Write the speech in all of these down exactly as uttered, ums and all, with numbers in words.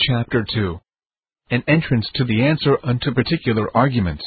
Chapter two. An entrance to the answer unto particular arguments.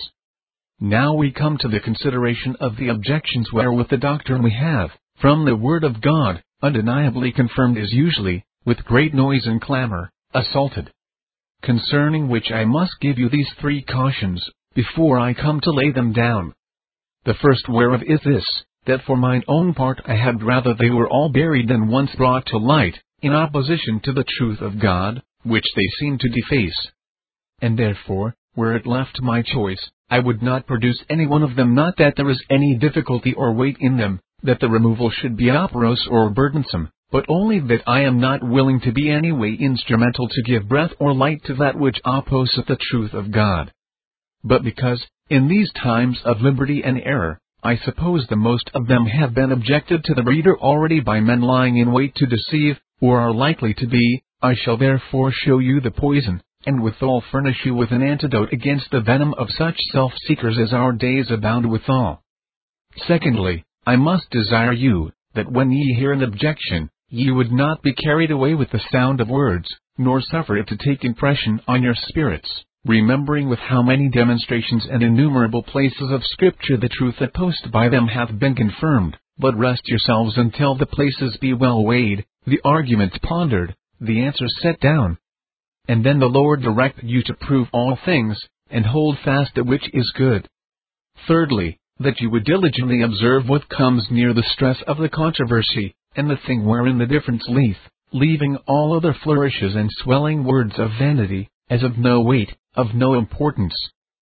Now we come to the consideration of the objections wherewith the doctrine we have, from the Word of God, undeniably confirmed is usually, with great noise and clamor, assaulted. Concerning which I must give you these three cautions, before I come to lay them down. The first whereof is this, that for mine own part I had rather they were all buried than once brought to light, in opposition to the truth of God, which they seem to deface. And therefore, were it left to my choice, I would not produce any one of them, not that there is any difficulty or weight in them, that the removal should be operose or burdensome, but only that I am not willing to be any way instrumental to give breath or light to that which opposeth the truth of God. But because, in these times of liberty and error, I suppose the most of them have been objected to the reader already by men lying in wait to deceive, or are likely to be, I shall therefore show you the poison, and withal furnish you with an antidote against the venom of such self-seekers as our days abound withal. Secondly, I must desire you, that when ye hear an objection, ye would not be carried away with the sound of words, nor suffer it to take impression on your spirits, remembering with how many demonstrations and innumerable places of Scripture the truth opposed by them hath been confirmed, but rest yourselves until the places be well weighed, the arguments pondered, the answers set down. And then the Lord direct you to prove all things, and hold fast that which is good. Thirdly, that you would diligently observe what comes near the stress of the controversy, and the thing wherein the difference lieth, leaving all other flourishes and swelling words of vanity, as of no weight, of no importance.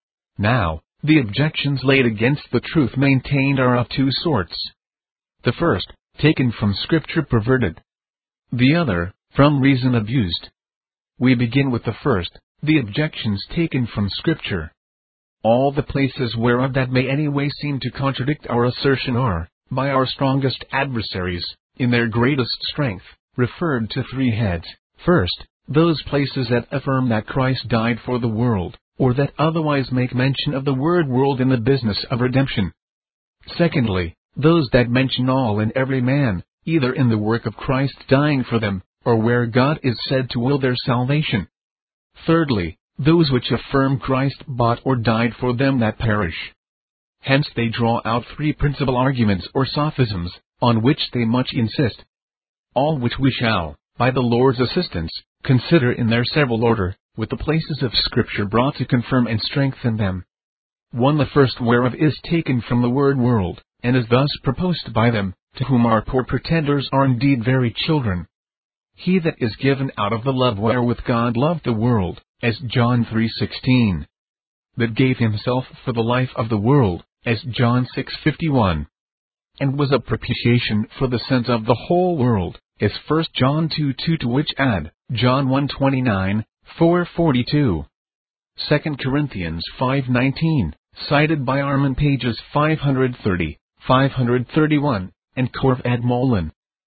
Now, the objections laid against the truth maintained are of two sorts. The first, taken from Scripture perverted. The other, from reason abused. We begin with the first, the objections taken from Scripture. All the places whereof that may any way seem to contradict our assertion are, by our strongest adversaries, in their greatest strength, referred to three heads. First, those places that affirm that Christ died for the world, or that otherwise make mention of the word world in the business of redemption. Secondly, those that mention all and every man, either in the work of Christ dying for them, or where God is said to will their salvation. Thirdly, those which affirm Christ bought or died for them that perish. Hence they draw out three principal arguments or sophisms, on which they much insist. All which we shall, by the Lord's assistance, consider in their several order, with the places of Scripture brought to confirm and strengthen them. One the first whereof is taken from the word world, and is thus proposed by them, to whom our poor pretenders are indeed very children. He that is given out of the love wherewith God loved the world, as John three sixteen. That gave himself for the life of the world, as John six fifty-one. And was a propitiation for the sins of the whole world, as First John two two, to which add, John one twenty-nine, four forty-two. Second Corinthians five nineteen, cited by Arman pages five thirty, five thirty-one, and Corv ad Molin.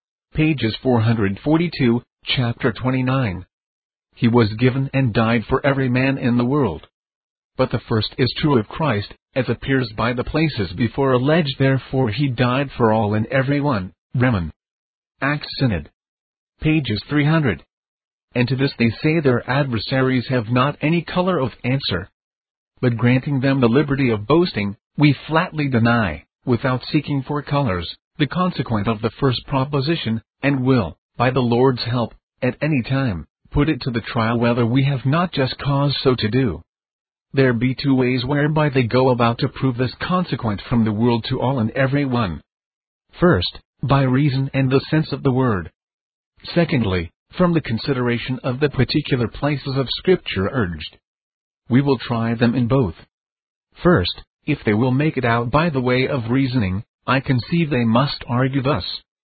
Pages four forty-two, chapter twenty-nine. He was given and died for every man in the world. But the first is true of Christ, as appears by the places before alleged, therefore he died for all and every one. Reman. Acts Synod. Pages three hundred. And to this they say their adversaries have not any color of answer. But granting them the liberty of boasting, we flatly deny, without seeking for colors, the consequent of the first proposition, and will, by the Lord's help, at any time, put it to the trial whether we have not just cause so to do. There be two ways whereby they go about to prove this consequent from the world to all and every one. First, by reason and the sense of the word. Secondly, from the consideration of the particular places of Scripture urged. We will try them in both. First, if they will make it out by the way of reasoning, I conceive they must argue thus.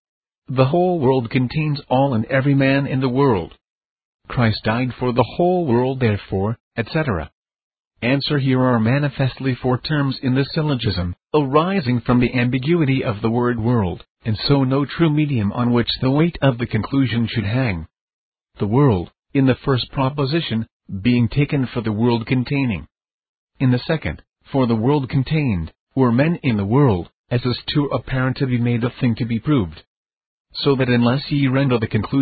The whole world contains all and every man in the world. Christ died for the whole world therefore, et cetera. Answer: here are manifestly four terms in the syllogism, arising from the ambiguity of the word world, and so no true medium on which the weight of the conclusion should hang. The world, in the first proposition, being taken for the world containing. In the second, for the world contained, or men in the world, as is too apparent to be made a thing to be proved. So that unless ye render the conclusion,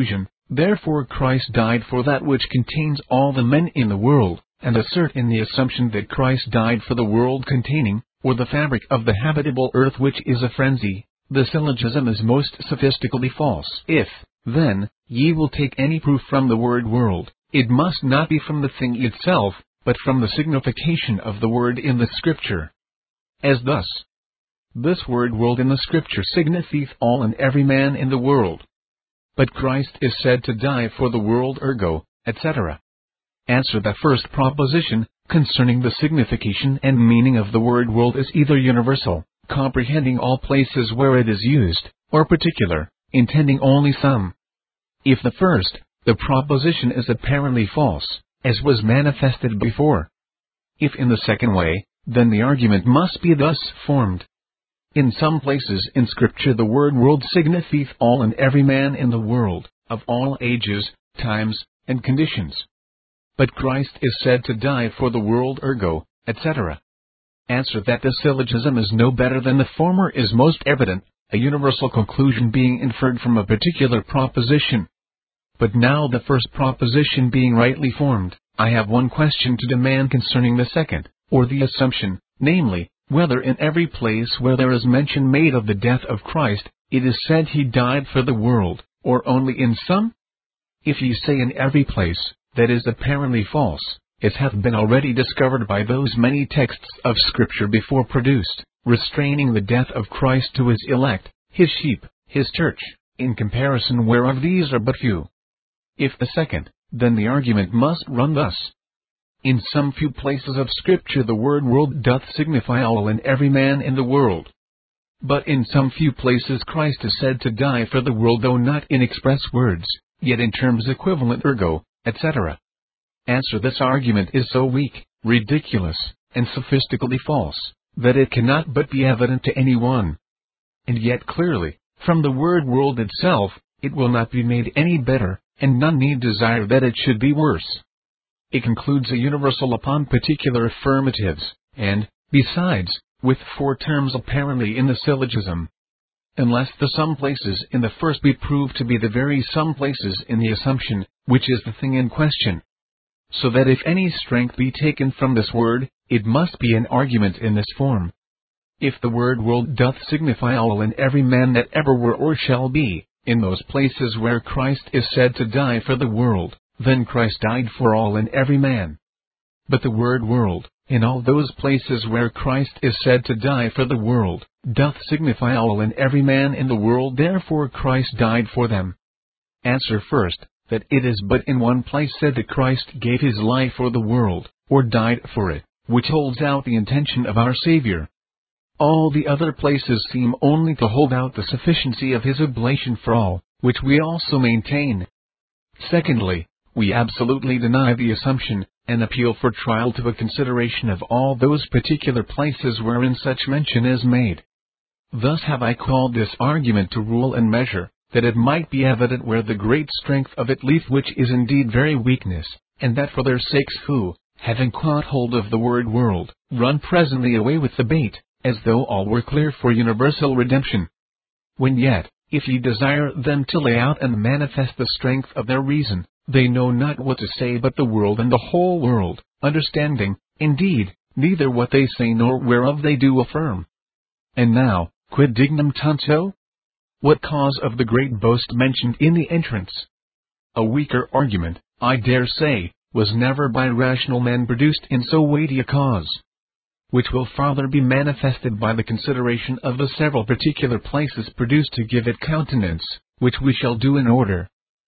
Therefore Christ died for that which contains all the men in the world, and assert in the assumption that Christ died for the world containing, or the fabric of the habitable earth, which is a frenzy, the syllogism is most sophistically false. If, then, ye will take any proof from the word world, it must not be from the thing itself, but from the signification of the word in the Scripture. As thus, this word world in the Scripture signifieth all and every man in the world. But Christ is said to die for the world, ergo, et cetera. Answer. The first proposition, concerning the signification and meaning of the word world, is either universal, comprehending all places where it is used, or particular, intending only some. If the first, the proposition is apparently false, as was manifested before. If in the second way, then the argument must be thus formed. In some places in Scripture the word world signifieth all and every man in the world, of all ages, times, and conditions. But Christ is said to die for the world, ergo, et cetera. Answer. That the syllogism is no better than the former is most evident, a universal conclusion being inferred from a particular proposition. But now, the first proposition being rightly formed, I have one question to demand concerning the second, or the assumption, namely, whether in every place where there is mention made of the death of Christ, it is said he died for the world, or only in some? If ye say in every place, that is apparently false, as hath been already discovered by those many texts of Scripture before produced, restraining the death of Christ to his elect, his sheep, his church, in comparison whereof these are but few. If the second, then the argument must run thus. In some few places of Scripture the word world doth signify all and every man in the world. But in some few places Christ is said to die for the world, though not in express words, yet in terms equivalent, ergo, et cetera. Answer. This argument is so weak, ridiculous, and sophistically false, that it cannot but be evident to any one. And yet clearly, from the word world itself, it will not be made any better, and none need desire that it should be worse. It concludes a universal upon particular affirmatives, and, besides, with four terms apparently in the syllogism. Unless the some places in the first be proved to be the very some places in the assumption, which is the thing in question. So that if any strength be taken from this word, it must be an argument in this form. If the word world doth signify all and every man that ever were or shall be, in those places where Christ is said to die for the world, then Christ died for all and every man. But the word world, in all those places where Christ is said to die for the world, doth signify all and every man in the world, therefore Christ died for them. Answer. First, that it is but in one place said that Christ gave his life for the world, or died for it, which holds out the intention of our Savior. All the other places seem only to hold out the sufficiency of his oblation for all, which we also maintain. Secondly, we absolutely deny the assumption, and appeal for trial to a consideration of all those particular places wherein such mention is made. Thus have I called this argument to rule and measure, that it might be evident where the great strength of it lieth, which is indeed very weakness, and that for their sakes who, having caught hold of the word world, run presently away with the bait, as though all were clear for universal redemption. When yet, if ye desire them to lay out and manifest the strength of their reason, they know not what to say but the world and the whole world, understanding, indeed, neither what they say nor whereof they do affirm. And now, quid dignum tanto? What cause of the great boast mentioned in the entrance? A weaker argument, I dare say, was never by rational men produced in so weighty a cause, which will farther be manifested by the consideration of the several particular places produced to give it countenance, which we shall do in order.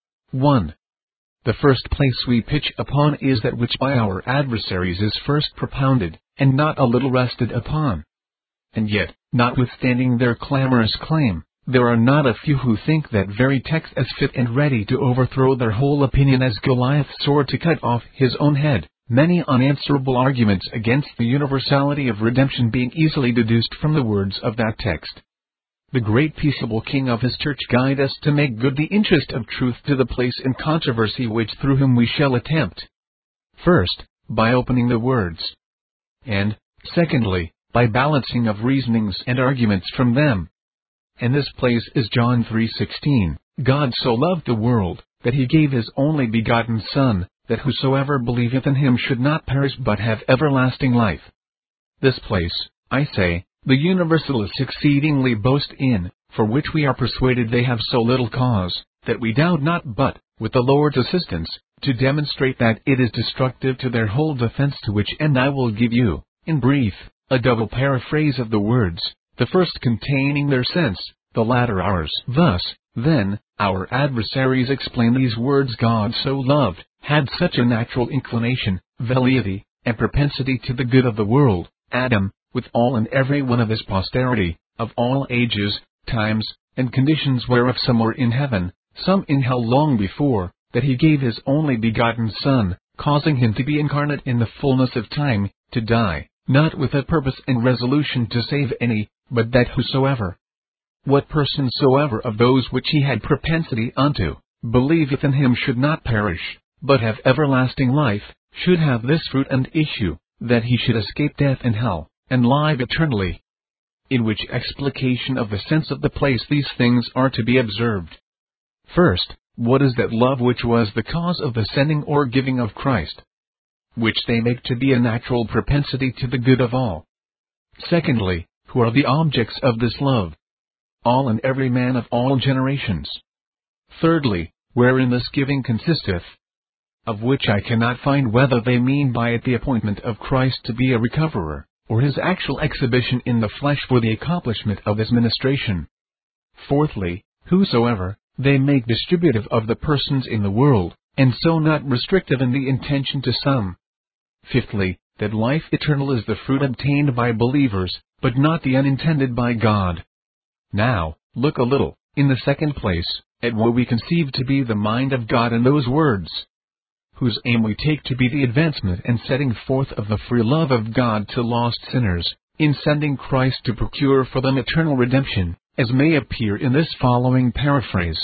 one. The first place we pitch upon is that which by our adversaries is first propounded, and not a little rested upon. And yet, notwithstanding their clamorous claim, there are not a few who think that very text as fit and ready to overthrow their whole opinion as Goliath's sword to cut off his own head, many unanswerable arguments against the universality of redemption being easily deduced from the words of that text. The great peaceable King of his church guide us to make good the interest of truth to the place in controversy which through him we shall attempt. First, by opening the words. And, secondly, by balancing of reasonings and arguments from them. And this place is John three sixteen, God so loved the world, that he gave his only begotten Son, that whosoever believeth in him should not perish but have everlasting life. This place, I say, the Universalists exceedingly boast in, for which we are persuaded they have so little cause, that we doubt not but, with the Lord's assistance, to demonstrate that it is destructive to their whole defense, to which end I will give you, in brief, a double paraphrase of the words, the first containing their sense, the latter ours. Thus, then, our adversaries explain these words: God so loved, had such a natural inclination, velleity, and propensity to the good of the world, Adam, with all and every one of his posterity, of all ages, times, and conditions, whereof some were in heaven, some in hell long before, that he gave his only begotten Son, causing him to be incarnate in the fullness of time, to die, not with a purpose and resolution to save any, but that whosoever, what person soever of those which he had propensity unto, believeth in him should not perish, but have everlasting life, should have this fruit and issue, that he should escape death and hell, and live eternally. In which explication of the sense of the place these things are to be observed. First, what is that love which was the cause of the sending or giving of Christ? Which they make to be a natural propensity to the good of all. Secondly, who are the objects of this love? All and every man of all generations. Thirdly, wherein this giving consisteth? Of which I cannot find whether they mean by it the appointment of Christ to be a recoverer, or his actual exhibition in the flesh for the accomplishment of his ministration. Fourthly, whosoever, they make distributive of the persons in the world, and so not restrictive in the intention to some. Fifthly, that life eternal is the fruit obtained by believers, but not the unintended by God. Now, look a little, in the second place, at what we conceive to be the mind of God in those words, whose aim we take to be the advancement and setting forth of the free love of God to lost sinners, in sending Christ to procure for them eternal redemption, as may appear in this following paraphrase.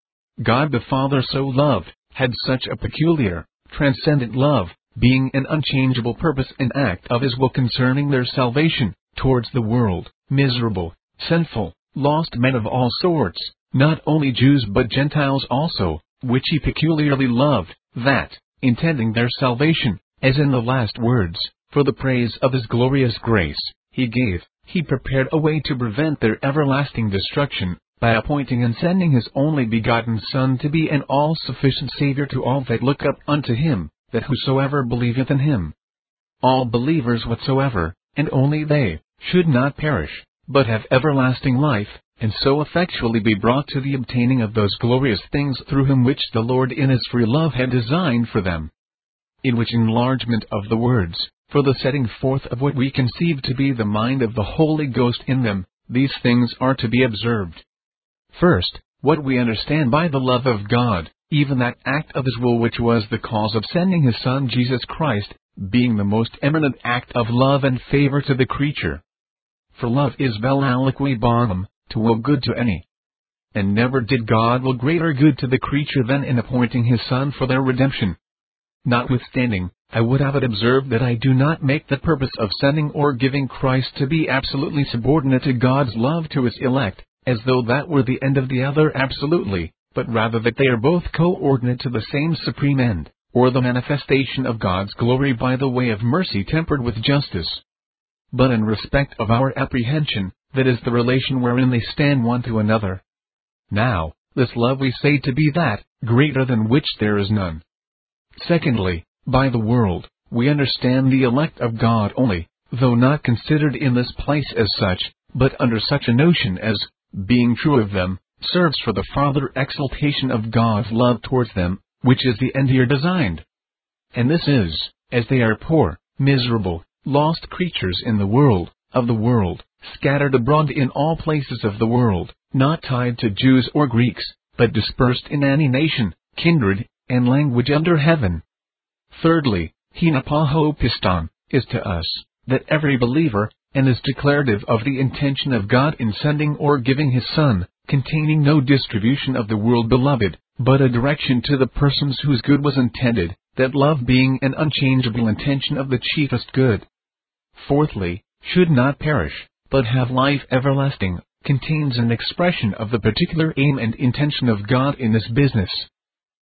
God the Father so loved, had such a peculiar, transcendent love, being an unchangeable purpose and act of his will concerning their salvation, towards the world, miserable, sinful, lost men of all sorts, not only Jews but Gentiles also, which he peculiarly loved, that, intending their salvation, as in the last words, for the praise of his glorious grace, he gave, he prepared a way to prevent their everlasting destruction, by appointing and sending his only begotten Son to be an all-sufficient Savior to all that look up unto him, that whosoever believeth in him, all believers whatsoever, and only they, should not perish, but have everlasting life, and so effectually be brought to the obtaining of those glorious things through him which the Lord in his free love had designed for them. In which enlargement of the words, for the setting forth of what we conceive to be the mind of the Holy Ghost in them, these things are to be observed. First, what we understand by the love of God, even that act of his will which was the cause of sending his Son Jesus Christ, being the most eminent act of love and favor to the creature. For love is vel aliqui bonum, to will good to any. And never did God will greater good to the creature than in appointing his Son for their redemption. Notwithstanding, I would have it observed that I do not make the purpose of sending or giving Christ to be absolutely subordinate to God's love to his elect, as though that were the end of the other absolutely, but rather that they are both co-ordinate to the same supreme end, or the manifestation of God's glory by the way of mercy tempered with justice. But in respect of our apprehension, that is the relation wherein they stand one to another. Now, this love we say to be that, greater than which there is none. Secondly, by the world, we understand the elect of God only, though not considered in this place as such, but under such a notion as, being true of them, serves for the farther exaltation of God's love towards them, which is the end here designed. And this is, as they are poor, miserable, lost creatures in the world, of the world, scattered abroad in all places of the world, not tied to Jews or Greeks, but dispersed in any nation, kindred, and language under heaven. Thirdly, hinapaho piston, is to us, that every believer, and is declarative of the intention of God in sending or giving his Son, containing no distribution of the world beloved, but a direction to the persons whose good was intended, that love being an unchangeable intention of the chiefest good. Fourthly, should not perish, but have life everlasting, contains an expression of the particular aim and intention of God in this business.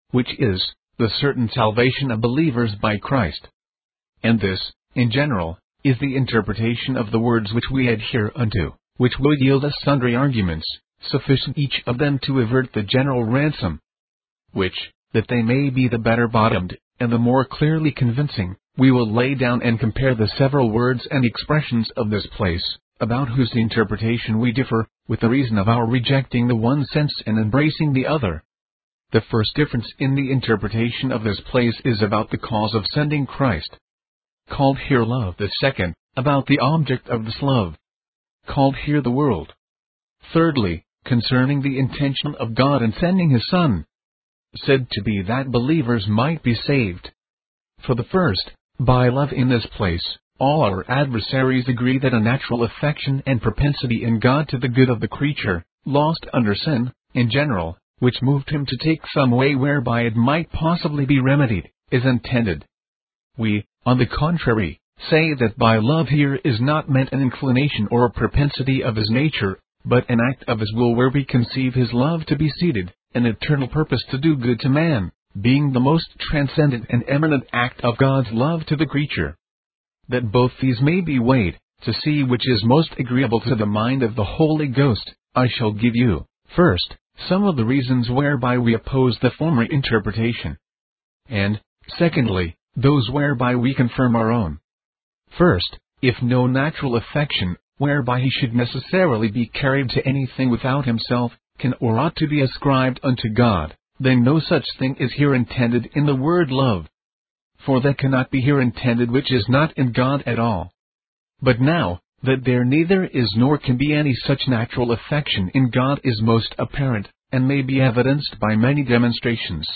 which is, the certain salvation of believers by Christ. And this, in general, is the interpretation of the words which we adhere unto, which will yield us sundry arguments, sufficient each of them to avert the general ransom. Which, that they may be the better bottomed, and the more clearly convincing, we will lay down and compare the several words and expressions of this place, about whose interpretation we differ, with the reason of our rejecting the one sense and embracing the other. The first difference in the interpretation of this place is about the cause of sending Christ, called here love. The second, about the object of this love, called here the world. Thirdly, concerning the intention of God in sending His Son, said to be that believers might be saved. For the first, by love in this place, all our adversaries agree that a natural affection and propensity in God to the good of the creature, lost under sin, in general, which moved him to take some way whereby it might possibly be remedied, is intended. We, on the contrary, say that by love here is not meant an inclination or a propensity of His nature, but an act of His will where we conceive His love to be seated, an eternal purpose to do good to man, being the most transcendent and eminent act of God's love to the creature. That both these may be weighed, to see which is most agreeable to the mind of the Holy Ghost, I shall give you, first, some of the reasons whereby we oppose the former interpretation, and, secondly, those whereby we confirm our own. First, if no natural affection, whereby he should necessarily be carried to anything without himself, can or ought to be ascribed unto God, then no such thing is here intended in the word love. For that cannot be here intended which is not in God at all. But now, that there neither is nor can be any such natural affection in God is most apparent, and may be evidenced by many demonstrations.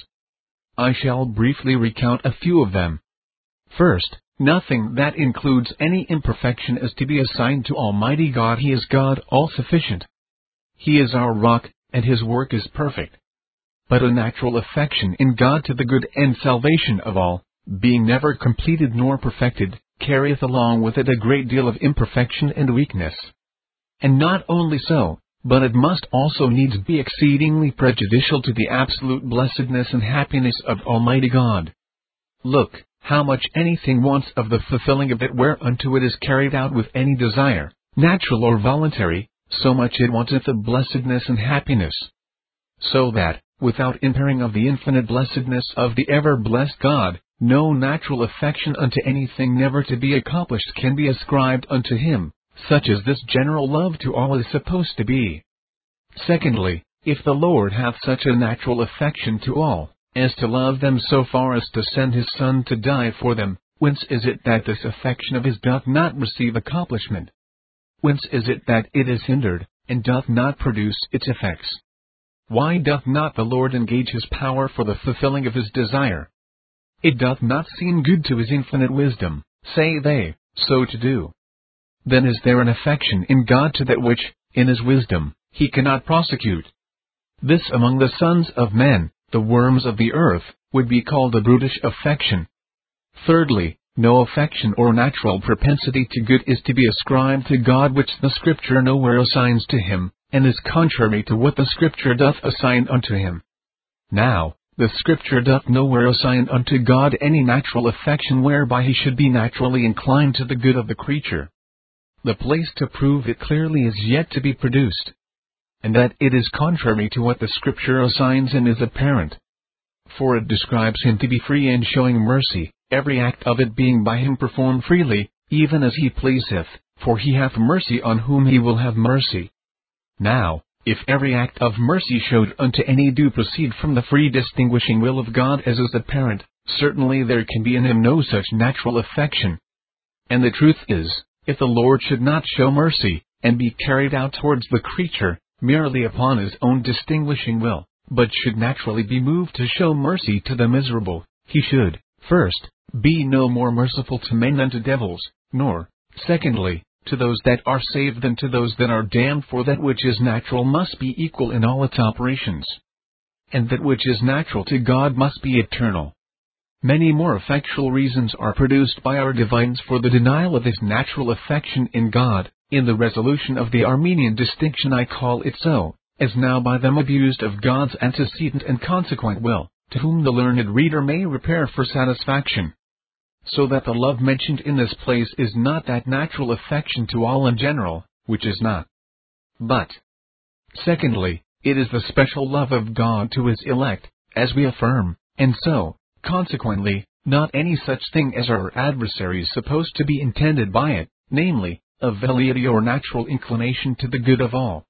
I shall briefly recount a few of them. First, nothing that includes any imperfection is to be assigned to Almighty God. He is God all-sufficient. He is our rock, and His work is perfect. But a natural affection in God to the good and salvation of all, being never completed nor perfected, carrieth along with it a great deal of imperfection and weakness. And not only so, but it must also needs be exceedingly prejudicial to the absolute blessedness and happiness of Almighty God. Look, how much anything wants of the fulfilling of it whereunto it is carried out with any desire, natural or voluntary, so much it wanteth of blessedness and happiness. So that, without impairing of the infinite blessedness of the ever-blessed God, no natural affection unto anything never to be accomplished can be ascribed unto Him, such as this general love to all is supposed to be. Secondly, if the Lord hath such a natural affection to all, as to love them so far as to send His Son to die for them, whence is it that this affection of His doth not receive accomplishment? Whence is it that it is hindered, and doth not produce its effects? Why doth not the Lord engage His power for the fulfilling of His desire? It doth not seem good to His infinite wisdom, say they, so to do. Then is there an affection in God to that which, in His wisdom, He cannot prosecute. This among the sons of men, the worms of the earth, would be called a brutish affection. Thirdly, no affection or natural propensity to good is to be ascribed to God which the Scripture nowhere assigns to Him, and is contrary to what the Scripture doth assign unto Him. Now, the Scripture doth nowhere assign unto God any natural affection whereby He should be naturally inclined to the good of the creature. The place to prove it clearly is yet to be produced. And that it is contrary to what the Scripture assigns Him is apparent. For it describes Him to be free and showing mercy, every act of it being by Him performed freely, even as He pleaseth, for He hath mercy on whom He will have mercy. Now, if every act of mercy showed unto any do proceed from the free distinguishing will of God as is apparent, certainly there can be in Him no such natural affection. And the truth is, if the Lord should not show mercy, and be carried out towards the creature, merely upon His own distinguishing will, but should naturally be moved to show mercy to the miserable, He should, first, be no more merciful to men than to devils, nor, secondly, to those that are saved than to those that are damned. For that which is natural must be equal in all its operations, and that which is natural to God must be eternal. Many more effectual reasons are produced by our divines for the denial of this natural affection in God, in the resolution of the Armenian distinction I call it so, as now by them abused of God's antecedent and consequent will, to whom the learned reader may repair for satisfaction. So that the love mentioned in this place is not that natural affection to all in general, which is not. But, secondly, it is the special love of God to His elect, as we affirm, and so, consequently, not any such thing as our adversaries supposed to be intended by it, namely, a velleity or natural inclination to the good of all.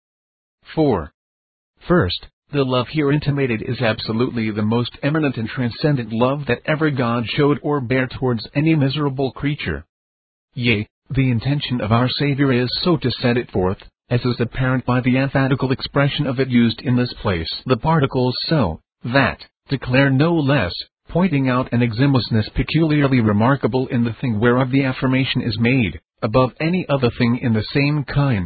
four. First, the love here intimated is absolutely the most eminent and transcendent love that ever God showed or bare towards any miserable creature. Yea, the intention of our Savior is so to set it forth, as is apparent by the emphatical expression of it used in this place. The particles so, that, declare no less, pointing out an exiguousness peculiarly remarkable in the thing whereof the affirmation is made, above any other thing in the same kind.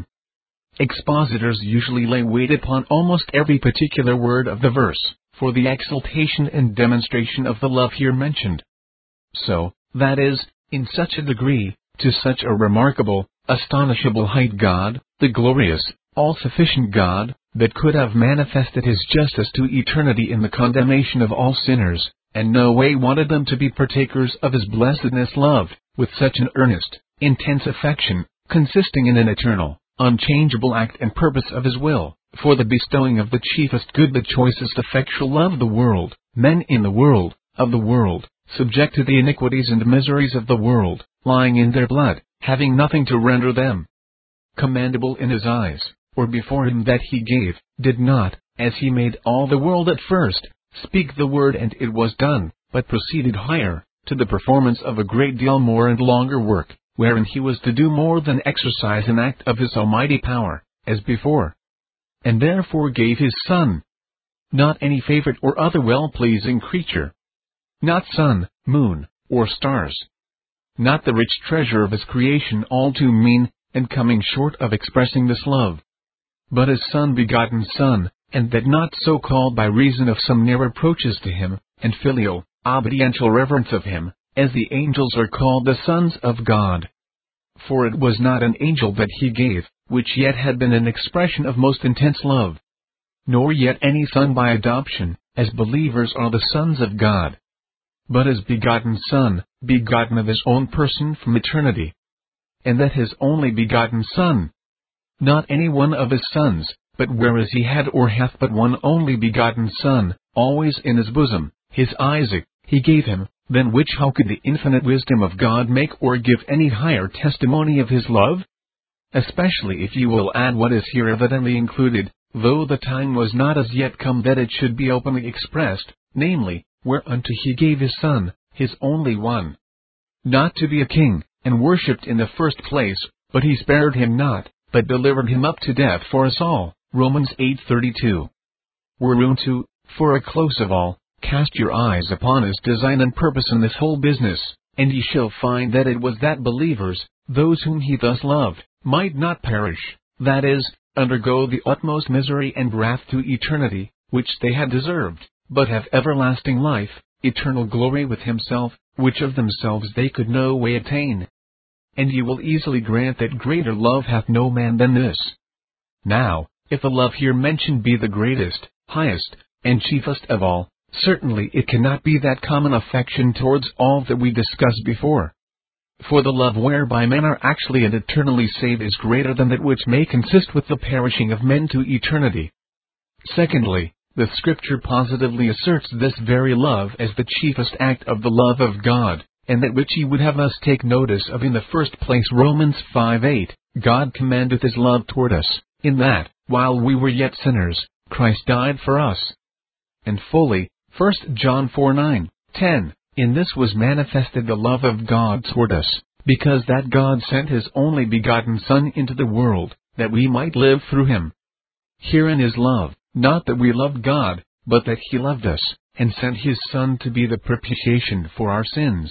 Expositors usually lay weight upon almost every particular word of the verse, for the exaltation and demonstration of the love here mentioned. So, that is, in such a degree, to such a remarkable, astonishable height God, the glorious, all-sufficient God, that could have manifested His justice to eternity in the condemnation of all sinners, and no way wanted them to be partakers of His blessedness loved, with such an earnest, intense affection, consisting in an eternal, unchangeable act and purpose of His will, for the bestowing of the chiefest good, the choicest effectual love of the world, men in the world, of the world, subject to the iniquities and miseries of the world, lying in their blood, having nothing to render them commendable in His eyes, or before Him that He gave, did not, as He made all the world at first, speak the word and it was done, but proceeded higher, to the performance of a great deal more and longer work, wherein He was to do more than exercise an act of His almighty power, as before. And therefore gave His Son. Not any favorite or other well-pleasing creature. Not sun, moon, or stars. Not the rich treasure of His creation, all too mean, and coming short of expressing this love. But His Son-begotten Son, and that not so called by reason of some near approaches to Him, and filial, obediential reverence of Him, as the angels are called the sons of God. For it was not an angel that He gave, which yet had been an expression of most intense love. Nor yet any son by adoption, as believers are the sons of God. But His begotten Son, begotten of His own person from eternity. And that His only begotten Son. Not any one of His sons, but whereas He had or hath but one only begotten Son, always in His bosom, His Isaac, He gave Him, than which how could the infinite wisdom of God make or give any higher testimony of His love? Especially if you will add what is here evidently included, though the time was not as yet come that it should be openly expressed, namely, whereunto He gave His Son, His only one. Not to be a king, and worshipped in the first place, but He spared Him not, but delivered Him up to death for us all, Romans eight thirty-two. Whereunto, for a close of all, cast your eyes upon His design and purpose in this whole business, and ye shall find that it was that believers, those whom He thus loved, might not perish, that is, undergo the utmost misery and wrath to eternity, which they had deserved, but have everlasting life, eternal glory with Himself, which of themselves they could no way attain. And ye will easily grant that greater love hath no man than this. Now, if the love here mentioned be the greatest, highest, and chiefest of all, certainly it cannot be that common affection towards all that we discussed before. For the love whereby men are actually and eternally saved is greater than that which may consist with the perishing of men to eternity. Secondly, the Scripture positively asserts this very love as the chiefest act of the love of God, and that which He would have us take notice of in the first place. Romans five eight, God commendeth His love toward us, in that, while we were yet sinners, Christ died for us. And fully, First John four nine, ten, in this was manifested the love of God toward us, because that God sent His only begotten Son into the world, that we might live through Him. Herein is love, not that we loved God, but that He loved us, and sent His Son to be the propitiation for our sins.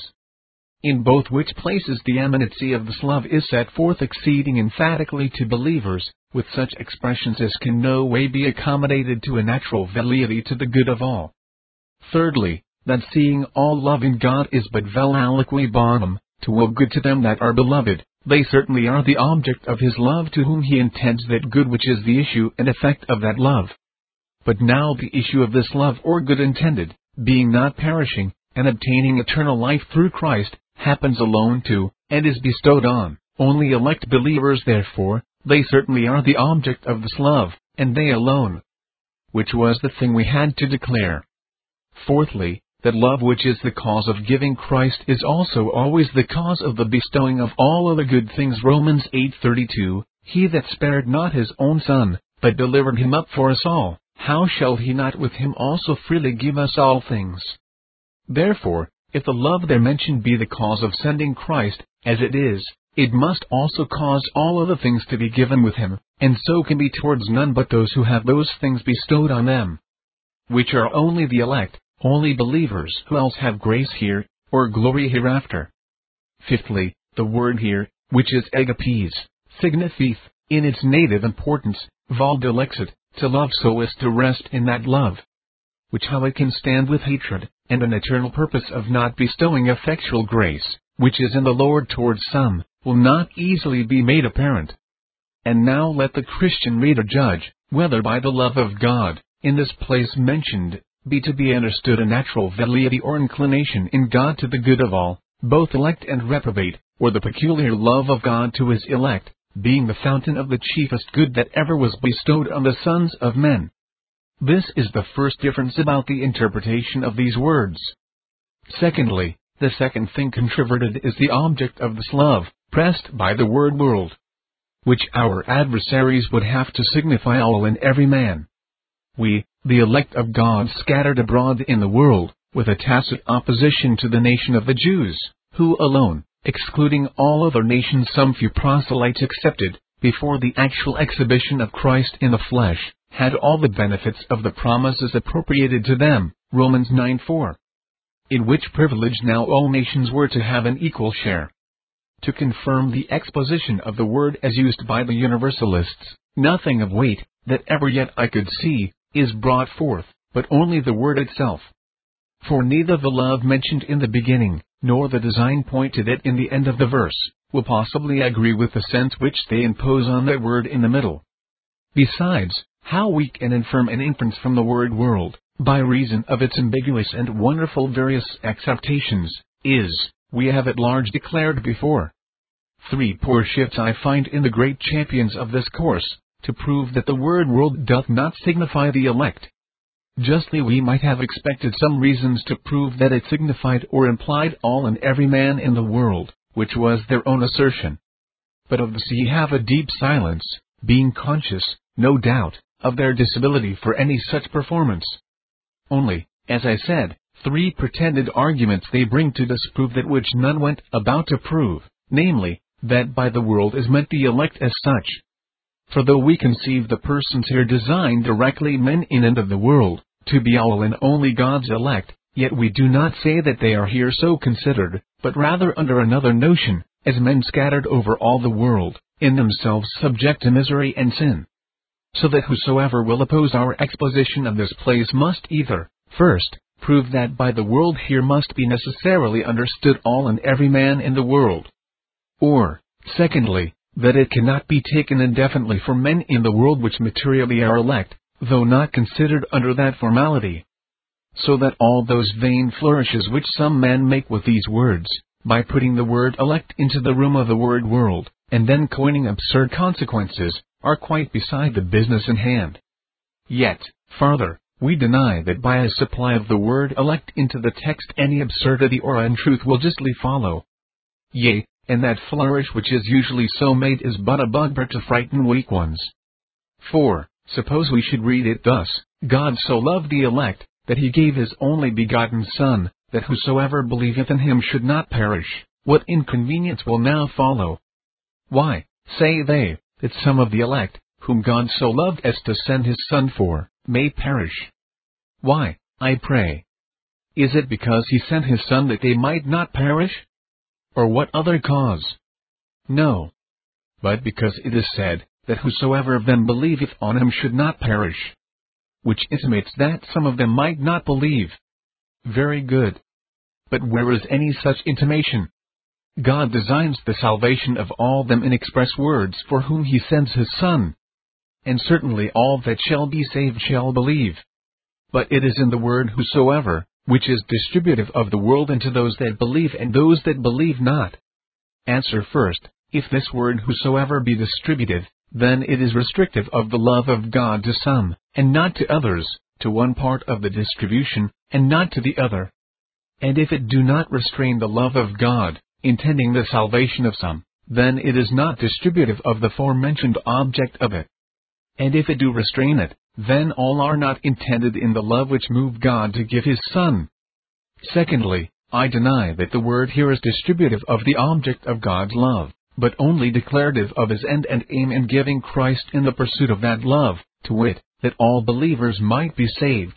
In both which places the eminency of this love is set forth exceeding emphatically to believers, with such expressions as can no way be accommodated to a natural velleity to the good of all. Thirdly, that seeing all love in God is but vel aliqui bonum, to will good to them that are beloved, they certainly are the object of His love to whom He intends that good which is the issue and effect of that love. But now the issue of this love or good intended, being not perishing, and obtaining eternal life through Christ, happens alone to, and is bestowed on, only elect believers. Therefore, they certainly are the object of this love, and they alone. Which was the thing we had to declare. Fourthly, that love which is the cause of giving Christ is also always the cause of the bestowing of all other good things. Romans eight thirty-two, He that spared not his own Son, but delivered him up for us all, how shall he not with him also freely give us all things? Therefore, if the love there mentioned be the cause of sending Christ, as it is, it must also cause all other things to be given with him, and so can be towards none but those who have those things bestowed on them, which are only the elect, only believers who else have grace here, or glory hereafter. Fifthly, the word here, which is agapes, signifieth, in its native importance, valdilexit, to love so as to rest in that love, which how it can stand with hatred, and an eternal purpose of not bestowing effectual grace, which is in the Lord towards some, will not easily be made apparent. And now let the Christian reader judge, whether by the love of God, in this place mentioned, be to be understood a natural velleity or inclination in God to the good of all, both elect and reprobate, or the peculiar love of God to his elect, being the fountain of the chiefest good that ever was bestowed on the sons of men. This is the first difference about the interpretation of these words. Secondly, the second thing controverted is the object of this love, pressed by the word world, which our adversaries would have to signify all and every man. We, the elect of God scattered abroad in the world, with a tacit opposition to the nation of the Jews, who alone, excluding all other nations some few proselytes excepted, before the actual exhibition of Christ in the flesh, had all the benefits of the promises appropriated to them, Romans nine four. In which privilege now all nations were to have an equal share. To confirm the exposition of the word as used by the Universalists, nothing of weight, that ever yet I could see, is brought forth, but only the word itself. For neither the love mentioned in the beginning, nor the design pointed at in the end of the verse, will possibly agree with the sense which they impose on that word in the middle. Besides, how weak and infirm an inference from the word world, by reason of its ambiguous and wonderful various acceptations, is, we have at large declared before. Three poor shifts I find in the great champions of this course, to prove that the word world doth not signify the elect. Justly we might have expected some reasons to prove that it signified or implied all and every man in the world, which was their own assertion. But of this ye have a deep silence, being conscious, no doubt, of their disability for any such performance. Only, as I said, three pretended arguments they bring to disprove that which none went about to prove, namely, that by the world is meant the elect as such. For though we conceive the persons here designed directly men in and of the world, to be all and only God's elect, yet we do not say that they are here so considered, but rather under another notion, as men scattered over all the world, in themselves subject to misery and sin. So that whosoever will oppose our exposition of this place must either, first, prove that by the world here must be necessarily understood all and every man in the world, or, secondly, that it cannot be taken indefinitely for men in the world which materially are elect, though not considered under that formality. So that all those vain flourishes which some men make with these words, by putting the word elect into the room of the word world, and then coining absurd consequences, are quite beside the business in hand. Yet, farther, we deny that by a supply of the word elect into the text any absurdity or untruth will justly follow. Yea, and that flourish which is usually so made is but a bugbear to frighten weak ones. For, suppose we should read it thus, God so loved the elect, that he gave his only begotten Son, that whosoever believeth in him should not perish, what inconvenience will now follow? Why, say they, that some of the elect, whom God so loved as to send his Son for, may perish. Why, I pray? Is it because he sent his Son that they might not perish? Or what other cause? No. But because it is said, that whosoever of them believeth on him should not perish. Which intimates that some of them might not believe. Very good. But where is any such intimation? God designs the salvation of all them in express words for whom he sends his Son. And certainly all that shall be saved shall believe. But it is in the word whosoever, which is distributive of the world into those that believe and those that believe not? Answer first, if this word whosoever be distributive, then it is restrictive of the love of God to some, and not to others, to one part of the distribution, and not to the other. And if it do not restrain the love of God, intending the salvation of some, then it is not distributive of the forementioned object of it. And if it do restrain it, then all are not intended in the love which moved God to give His Son. Secondly, I deny that the word here is distributive of the object of God's love, but only declarative of His end and aim in giving Christ in the pursuit of that love, to wit, that all believers might be saved.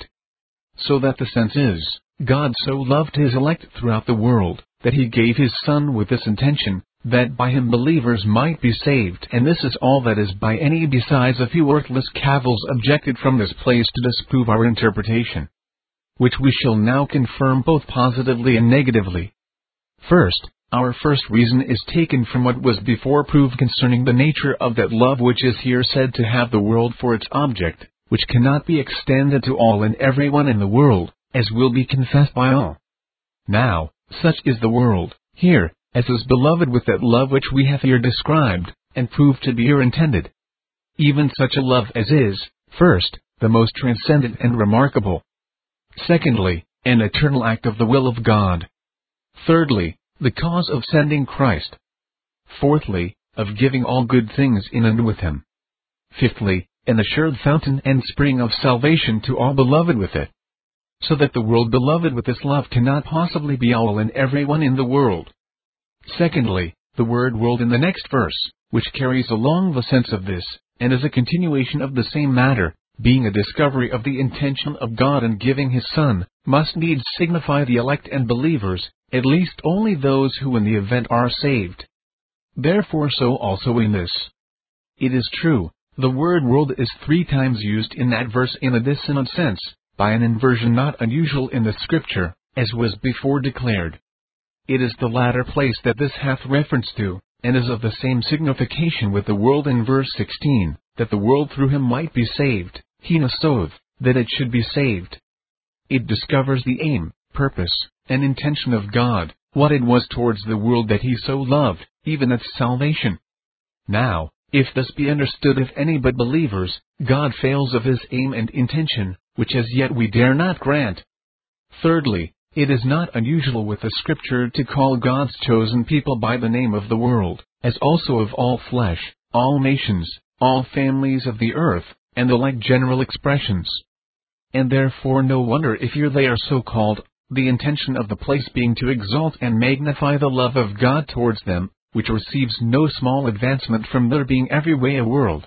So that the sense is, God so loved His elect throughout the world, that He gave His Son with this intention, that by Him believers might be saved. And this is all that is by any besides a few worthless cavils objected from this place to disprove our interpretation, which we shall now confirm both positively and negatively. First, our first reason is taken from what was before proved concerning the nature of that love which is here said to have the world for its object, which cannot be extended to all and everyone in the world, as will be confessed by all. Now, such is the world, here, as is beloved with that love which we have here described, and proved to be here intended. Even such a love as is, first, the most transcendent and remarkable. Secondly, an eternal act of the will of God. Thirdly, the cause of sending Christ. Fourthly, of giving all good things in and with Him. Fifthly, an assured fountain and spring of salvation to all beloved with it. So that the world beloved with this love cannot possibly be all and everyone in the world. Secondly, the word world in the next verse, which carries along the sense of this, and is a continuation of the same matter, being a discovery of the intention of God in giving His Son, must needs signify the elect and believers, at least only those who in the event are saved. Therefore so also in this. It is true, the word world is three times used in that verse in a dissonant sense, by an inversion not unusual in the Scripture, as was before declared. It is the latter place that this hath reference to, and is of the same signification with the world in verse sixteen, that the world through Him might be saved, hina soth, that it should be saved. It discovers the aim, purpose, and intention of God, what it was towards the world that He so loved, even its salvation. Now, if this be understood of any but believers, God fails of His aim and intention, which as yet we dare not grant. Thirdly, it is not unusual with the Scripture to call God's chosen people by the name of the world, as also of all flesh, all nations, all families of the earth, and the like general expressions. And therefore no wonder if here they are so called, the intention of the place being to exalt and magnify the love of God towards them, which receives no small advancement from their being every way a world.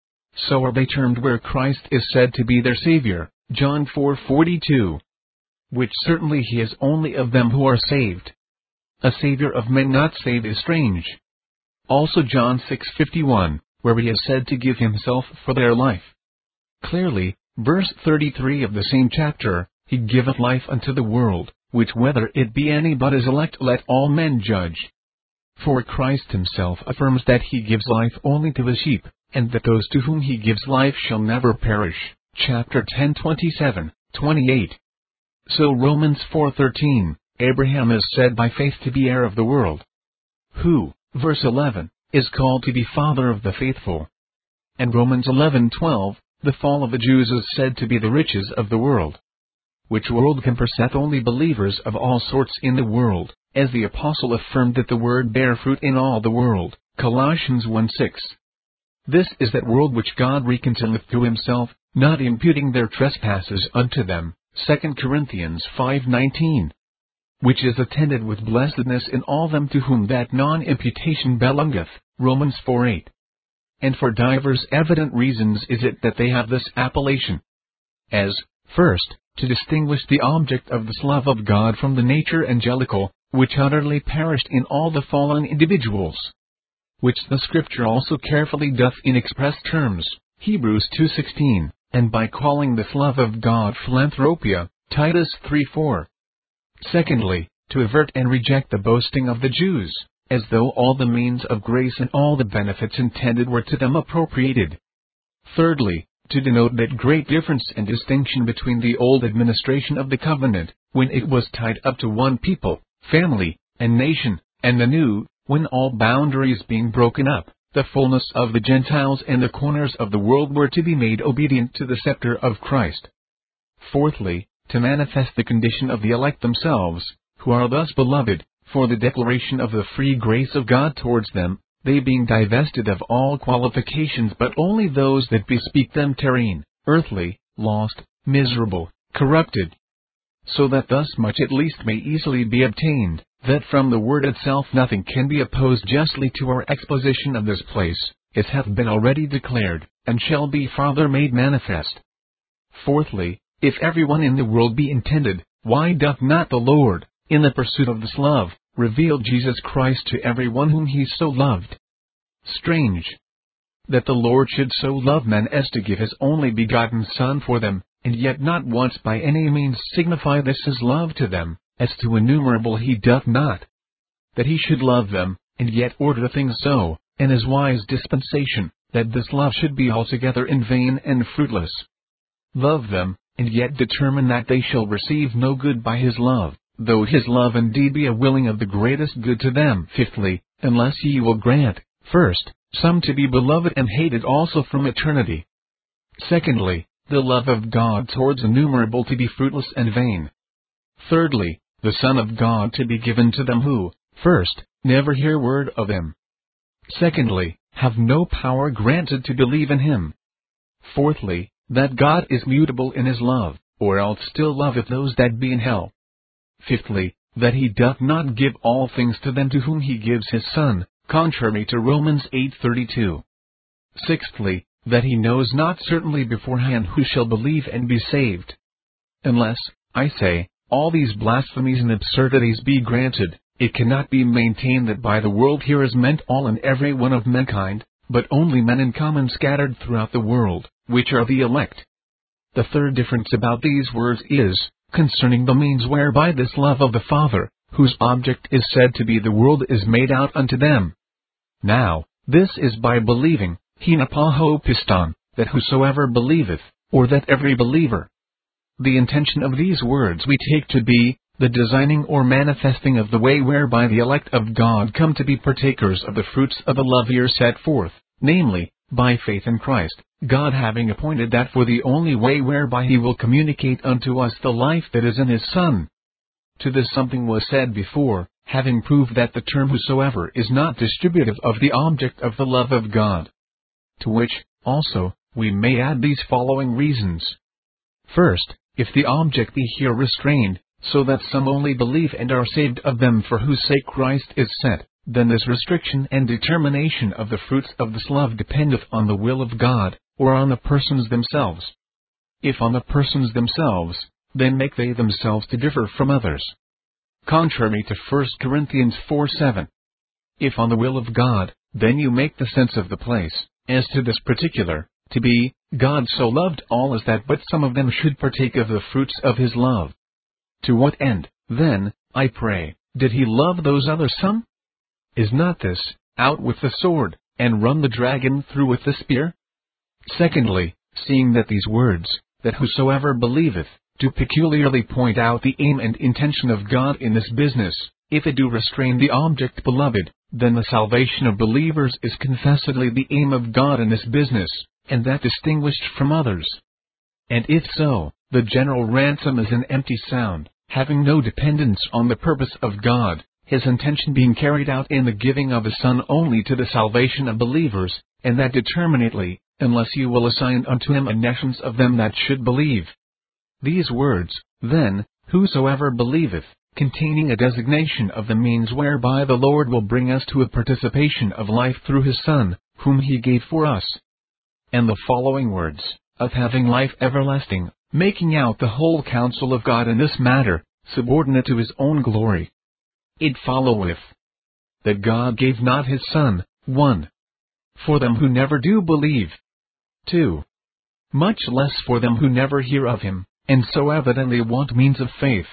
So are they termed where Christ is said to be their Savior, John four forty-two. Which certainly He is only of them who are saved. A Savior of men not saved is strange. Also John six fifty-one, where He is said to give Himself for their life. Clearly, verse thirty-three of the same chapter, He giveth life unto the world, which whether it be any but His elect let all men judge. For Christ Himself affirms that He gives life only to His sheep, and that those to whom He gives life shall never perish. Chapter ten twenty-seven, twenty-eight. So Romans four thirteen, Abraham is said by faith to be heir of the world. Who, verse eleven, is called to be father of the faithful. And Romans eleven twelve, the fall of the Jews is said to be the riches of the world. Which world compreheth only believers of all sorts in the world, as the apostle affirmed that the word bare fruit in all the world, Colossians one six. This is that world which God reconcileth to Himself, not imputing their trespasses unto them, Second Corinthians five nineteen. Which is attended with blessedness in all them to whom that non-imputation belongeth, Romans four eight. And for divers evident reasons is it that they have this appellation. As, first, to distinguish the object of this love of God from the nature angelical, which utterly perished in all the fallen individuals. Which the Scripture also carefully doth in express terms, Hebrews two sixteen, and by calling this love of God philanthropia, Titus three four. Secondly, to avert and reject the boasting of the Jews, as though all the means of grace and all the benefits intended were to them appropriated. Thirdly, to denote that great difference and distinction between the old administration of the covenant, when it was tied up to one people, family, and nation, and the new, when all boundaries being broken up, the fullness of the Gentiles and the corners of the world were to be made obedient to the scepter of Christ. Fourthly, to manifest the condition of the elect themselves, who are thus beloved, for the declaration of the free grace of God towards them, they being divested of all qualifications but only those that bespeak them terrene, earthly, lost, miserable, corrupted. So that thus much at least may easily be obtained, that from the word itself nothing can be opposed justly to our exposition of this place, as hath been already declared, and shall be farther made manifest. Fourthly, if everyone in the world be intended, why doth not the Lord, in the pursuit of this love, reveal Jesus Christ to every one whom he so loved? Strange! That the Lord should so love men as to give his only begotten Son for them, and yet not once by any means signify this his love to them, as to innumerable he doth not. That he should love them, and yet order things so, in his wise dispensation, that this love should be altogether in vain and fruitless. Love them, and yet determine that they shall receive no good by his love, though his love indeed be a willing of the greatest good to them. Fifthly, unless ye will grant, first, some to be beloved and hated also from eternity. Secondly, the love of God towards innumerable to be fruitless and vain. Thirdly, the Son of God to be given to them who, first, never hear word of him. Secondly, have no power granted to believe in him. Fourthly, that God is mutable in his love, or else still loveth those that be in hell. Fifthly, that he doth not give all things to them to whom he gives his Son, contrary to Romans eight thirty-two. Sixthly, that he knows not certainly beforehand who shall believe and be saved. Unless, I say, all these blasphemies and absurdities be granted, it cannot be maintained that by the world here is meant all and every one of mankind, but only men in common scattered throughout the world, which are the elect. The third difference about these words is, concerning the means whereby this love of the Father, whose object is said to be the world, is made out unto them. Now, this is by believing, hinapaho piston, that whosoever believeth, or that every believer. The intention of these words we take to be, the designing or manifesting of the way whereby the elect of God come to be partakers of the fruits of the love here set forth, namely, by faith in Christ, God having appointed that for the only way whereby he will communicate unto us the life that is in his Son. To this something was said before, having proved that the term whosoever is not distributive of the object of the love of God. To which, also, we may add these following reasons. First, if the object be here restrained, so that some only believe and are saved of them for whose sake Christ is sent, then this restriction and determination of the fruits of this love dependeth on the will of God, or on the persons themselves. If on the persons themselves, then make they themselves to differ from others. Contrary to First Corinthians four seven. If on the will of God, then you make the sense of the place, as to this particular, to be, God so loved all as that but some of them should partake of the fruits of his love. To what end, then, I pray, did he love those other some? Is not this, out with the sword, and run the dragon through with the spear? Secondly, seeing that these words, that whosoever believeth, do peculiarly point out the aim and intention of God in this business, if it do restrain the object beloved, then the salvation of believers is confessedly the aim of God in this business, and that distinguished from others. And if so, the general ransom is an empty sound, having no dependence on the purpose of God, his intention being carried out in the giving of his Son only to the salvation of believers, and that determinately, unless you will assign unto him a nations of them that should believe. These words, then, whosoever believeth, containing a designation of the means whereby the Lord will bring us to a participation of life through his Son, whom he gave for us. And the following words, of having life everlasting, making out the whole counsel of God in this matter, subordinate to his own glory. It followeth, that God gave not his Son, one. For them who never do believe. two. Much less for them who never hear of him, and so evidently want means of faith.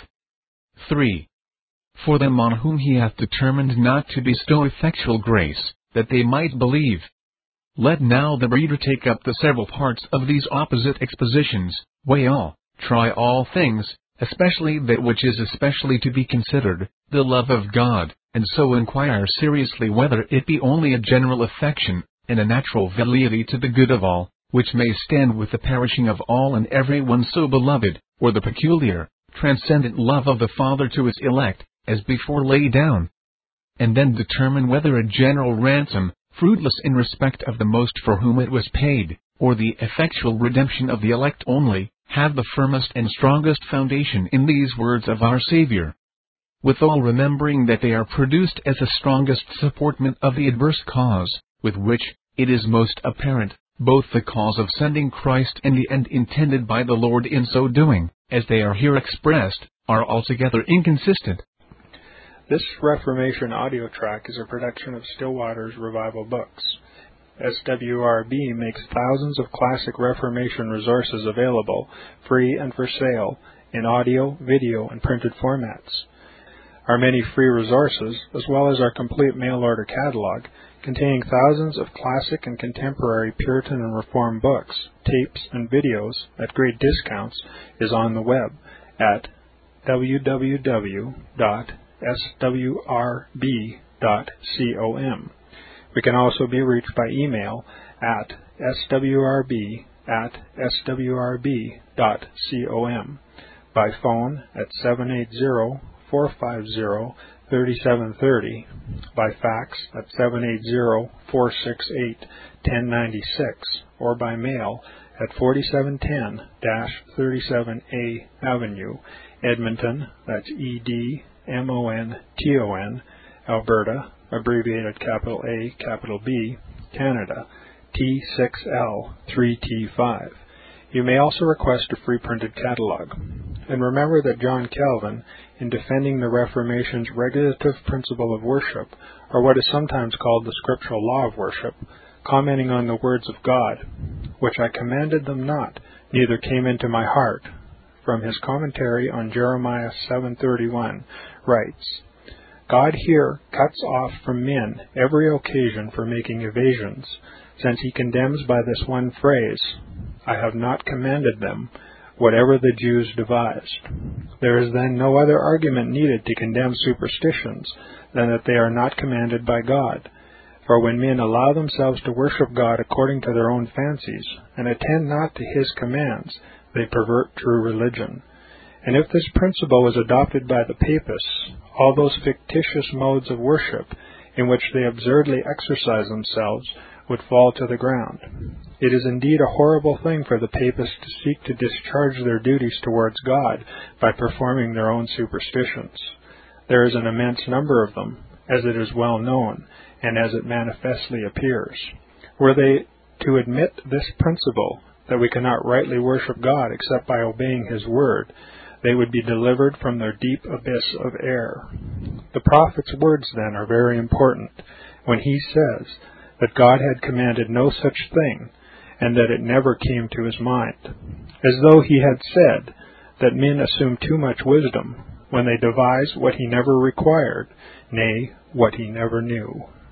three. For them on whom he hath determined not to bestow effectual grace, that they might believe. Let now the reader take up the several parts of these opposite expositions, weigh all, try all things, especially that which is especially to be considered, the love of God, and so inquire seriously whether it be only a general affection, and a natural velleity to the good of all, which may stand with the perishing of all and every one so beloved, or the peculiar, transcendent love of the Father to his elect, as before laid down. And then determine whether a general ransom, fruitless in respect of the most for whom it was paid, or the effectual redemption of the elect only, have the firmest and strongest foundation in these words of our Savior. Withal remembering that they are produced as the strongest supportment of the adverse cause, with which, it is most apparent, both the cause of sending Christ and the end intended by the Lord in so doing, as they are here expressed, are altogether inconsistent. This Reformation audio track is a production of Stillwater's Revival Books. S W R B makes thousands of classic Reformation resources available, free and for sale, in audio, video, and printed formats. Our many free resources, as well as our complete mail-order catalog, containing thousands of classic and contemporary Puritan and Reformed books, tapes, and videos at great discounts, is on the web at w w w dot s w r b dot com. We can also be reached by email at s w r b at s w r b dot com, by phone at seven eight zero, four five zero, three seven three zero, by fax at seven eight zero, four six eight, one zero nine six, or by mail at forty-seven ten thirty-seven A Avenue, Edmonton, that's E D M O N T O N, Alberta, abbreviated capital A, capital B, Canada, T six L three T five. You may also request a free printed catalog. And remember that John Calvin, in defending the Reformation's regulative principle of worship, or what is sometimes called the scriptural law of worship, commenting on the words of God, which I commanded them not, neither came into my heart, from his commentary on Jeremiah seven thirty-one, writes, God here cuts off from men every occasion for making evasions, since he condemns by this one phrase, I have not commanded them, whatever the Jews devised. There is then no other argument needed to condemn superstitions than that they are not commanded by God. For when men allow themselves to worship God according to their own fancies, and attend not to his commands, they pervert true religion. And if this principle was adopted by the Papists, all those fictitious modes of worship in which they absurdly exercise themselves would fall to the ground. It is indeed a horrible thing for the Papists to seek to discharge their duties towards God by performing their own superstitions. There is an immense number of them, as it is well known, and as it manifestly appears. Were they to admit this principle, that we cannot rightly worship God except by obeying his word, they would be delivered from their deep abyss of error. The prophet's words, then, are very important, when he says that God had commanded no such thing, and that it never came to his mind, as though he had said that men assume too much wisdom when they devise what he never required, nay, what he never knew.